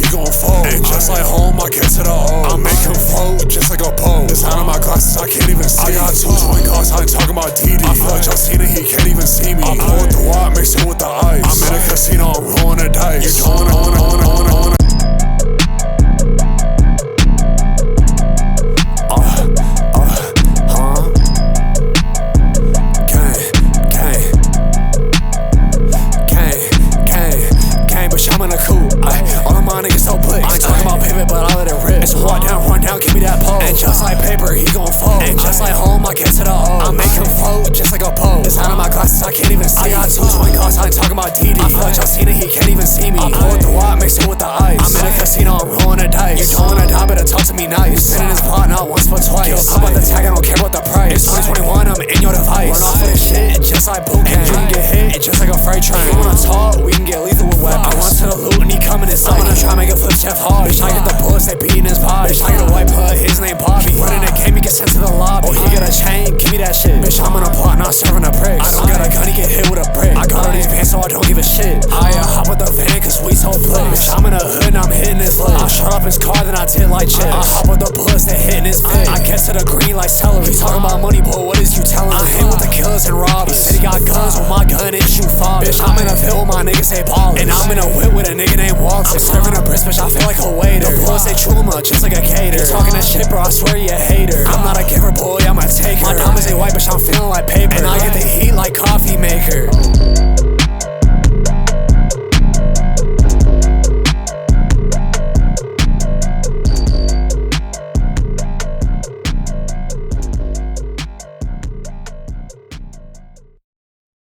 gon' fold. And just like home, I get to the O. I make him float just like a boat. It's out of my glasses, I can't even see. I got 2 twin cars, I ain't talking about DD. I feel like Justina, he can't even see me. I pour the water, mix it with the ice. I'm in a casino, I'm rolling the dice. You going on. I'm in a coupe, all of my niggas so blitzed. I ain't talking about paper, but I let it rip. It's run down, give me that pole. And just like paper, he gon' fold. And just like home, I get to the O. I make him float just like a boat. It's out of my glasses, I can't even see. I got 2 twin cars, I ain't talking about DD. I feel like Justina, he can't even see me. I pour the water, mix it with the ice. I'm in a casino, I'm rolling the dice. You don't wanna die, better talk to me nice. We spinning this pot not once but twice. Give a pop out the tag, I don't care about the price. It's 2021, I'm in your device. Run off with this shit, just like boot camp. And you can get hit, just like a freight train. You wanna talk, we can get lethal with weapons. I run to the loot and he coming in sight. I'm gonna try make a flip Jeff Hardy. Bitch, I get the bullets, they beating his body. Bitch, I get a white put, his name Bobby. Running the game, he get sent to the lobby. Oh, he got a chain, give me that shit. Bitch, I'm in a plot, not serving a bricks. I don't got a gun, he get hit with a brick. I got all these bands, so I don't give a shit. I hop with the van, cause we so blitzed. Bitch, I'm in a hood and I'm hitting his leg. I shut up his car, then I tit like chips. I hop with the bullets, they hitting his face. I get to the green like celery. He talking about money, boy, what is you telling me? I hang with the killers and robbers. He said he got guns with my gun and shoot father. Bitch, I'm in a field with my niggas, say ballers. And I'm in a whip with a nigga named Walter. I'm serving a brisk, bitch, I feel like a waiter. The bullets, they trauma, just like a cater. You talking that shit, bro, I swear you a hater. I'm not a giver, boy, I'm a taker. My diamonds, they white, bitch, I'm feeling like paper. And I get the heat like coffee maker.